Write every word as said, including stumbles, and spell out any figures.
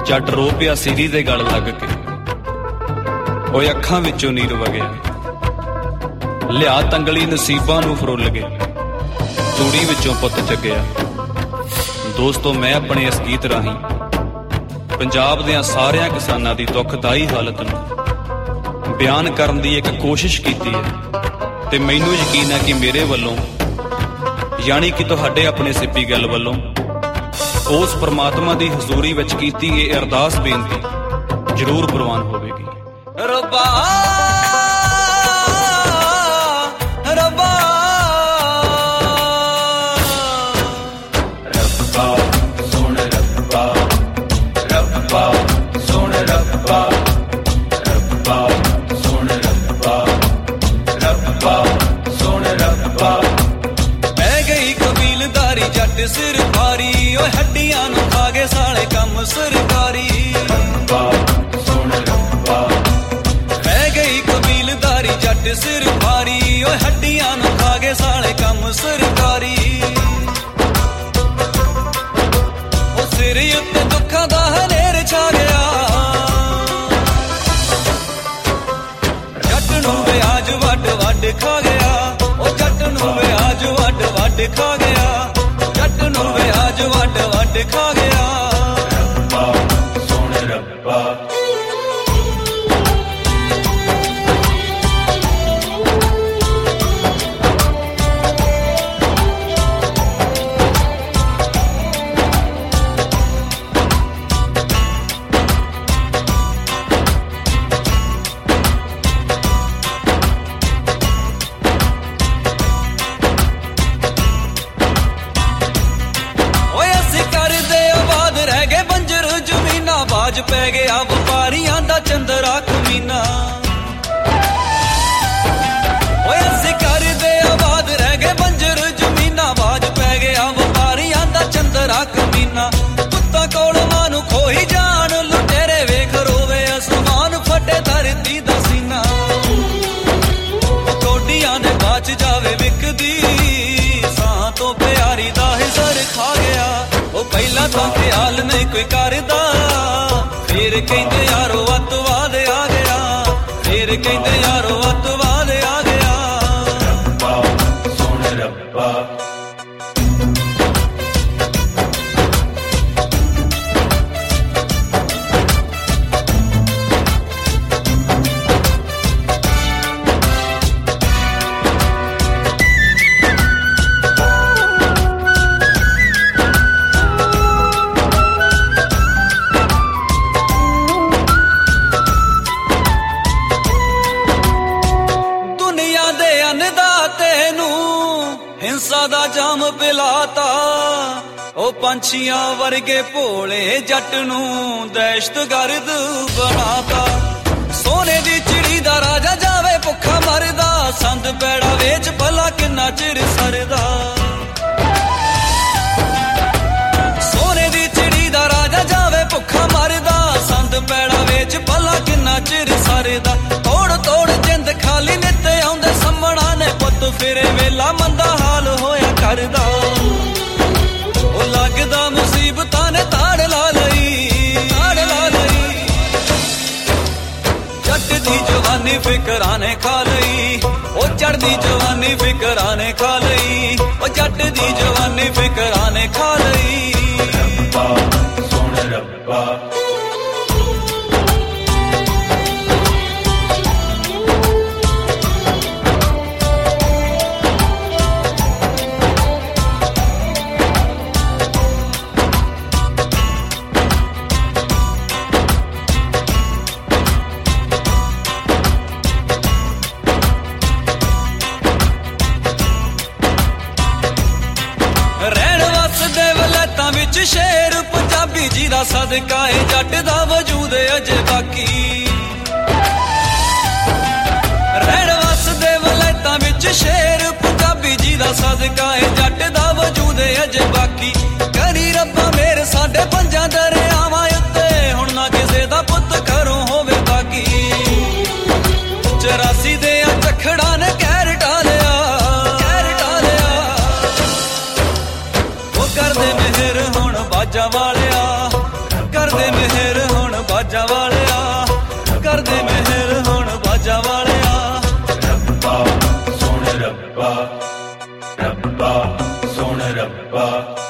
जट रो पिया सिरी दे गल लग के, ओए अखां विचों नीर वगया, लिया तंगली नसीबां नूं फरुल गए, तूड़ी विचों पुत जगया। दोस्तों मैं अपने इस गीत राही पंजाब दियां सारियां किसानां दी दुखदाई हालत नूं बयान करन दी एक कोशिश कीती है, ते मैनूं यकीन है कि मेरे वल्लों यानी कि तुहाडे अपने सिप्पी गल वल्लों उस परमात्मा दी हजूरी विच कीती ये अरदास बेनती जरूर प्रवान होवेगी। रब्बा रब्बा रब्बा सुन रब्बा रब्बा सुन रब्बा रब्बा सुन रब्बा रब्बा सुन रब्बा। पै गई कबीलदारी जट सिर भारी, ओ हड्डियां नूं खा गए साले कम सरकारी। रब्बा सुन रब्बा पै गई कबीलदारी जट सिर भारी, ओ हड्डियां नूं खा गए साले कम सरकारी। ओ सिर उत्ते दुखां दा हनेर छा गया, जट नूं ब्याज वड वड खा गया, ओ जट नूं ब्याज वड वड खा गया, जट नूं ब्याज वड वड खा गया। रब्बा सुन रब्बा पै गया व्यापारियां दा चंदरा कमीना। ओए असीं करदे आबाद रह गए बंजर जमीना, बाज पै गया व्यापारियां दा चंदरा कमीना। कुत्ता कोल मानू खोही जान लुटेरे वेख रोवे आसमान फटे धरती दा सीना। कोडियां दे बाच जावे विकदी सां तो प्यारी दा हिजर खा गया, ओ पहला तां ख्याल नहीं कोई करदा, फिर कहंदे यारो अतवाद आ गया, फिर कहंदे यारो अतवाद आ गया। रब्बा सुन रब्बा हिंसा दा जाम पिलाता, ओ पंछियां वर्गे भोले जट नूं दहशतगर्द बनाता। सोने दी चिड़ी दा राजा जावे भुखा मरदा, संद पैड़ा वेच भला किन्ना चिर सरदा। सोने दी चिड़ी दा राजा जावे भुखा मरदा, संद पैड़ा वेच भला किन्ना चिर सरदा। तोड़ तोड़ जिंद खाली नित आउंदे सम्मणा ने पुत फिरे वेला मंदा हाल होया करदा। ओ लगदा मुसीबतां ने ताड़ ला लई, ताड़ ला लई। जट दी जवानी फिकरां ने खा लई, ओ चढ़दी जवानी फिकरां ने खा लई, ओ जट दी जवानी फिकरां ने खा लई। रब्बा सुन रब्बा शेर पंजाबी जी दा सदका है, जट दा वजूद अजे बाकी। रहण वसदे वलैतां विच शेर पंजाबी जी दा सदका है, जट दा वजूद अजे बाकी। करी रब्बा मेरे साडे पंजां दरियावां उत्ते हुण ना किसे दा पुत घरों होवे बाकी। चौरासी दे चखड़ा ने कहर टालिया, कहर टालिया। ओ कर दे मेहर हुण बाजा वालिया, कर दे मेहर ਬਾਜਾ ਵਾਲਿਆ ਕਰਦੇ ਮਿਹਰ ਹੁਣ ਬਾਜਾ ਵਾਲਿਆ ਰੱਬਾ ਸੋਹਣ ਰੱਬਾ ਰੱਬਾ ਸੋਹਣ ਰੱਬਾ